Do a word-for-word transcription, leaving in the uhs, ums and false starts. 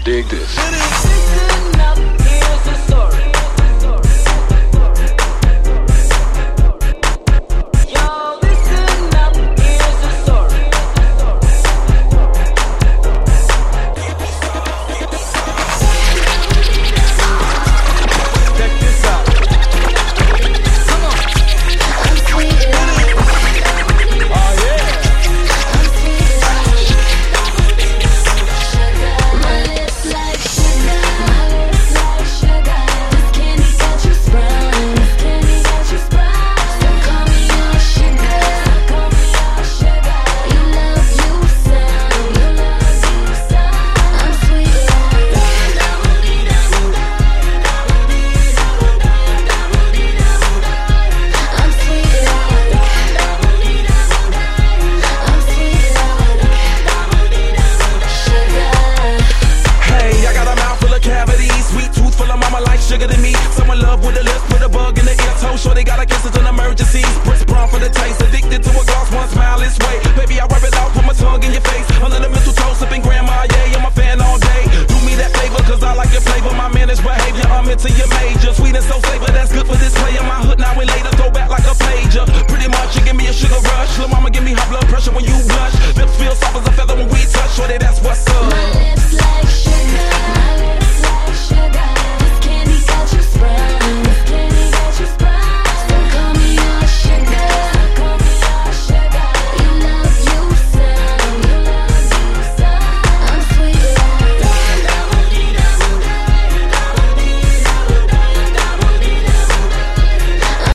dig this. Listen up, here's the story. Y'all listen up, here's the story. Check this out. Come on. I'm sweet. Oh yeah. I'm sweet. My lips like sugar. My lips like sugar. This candy got you sprung. This candy got you sprung. So call me your sugar. Call me your sugar. You love you some. You love you some. I'm sweet like I'm sweet like I'm sweet like sugar. Hey, I got a mouth full of cavities, sweet tooth full of mama like sugar to me. Someone love with the lips, put a bug in the ear, toe sure they gotta kiss it in emergencies. Press prom for the taste, addicted to a gloss, one smile this way. Baby, I rub it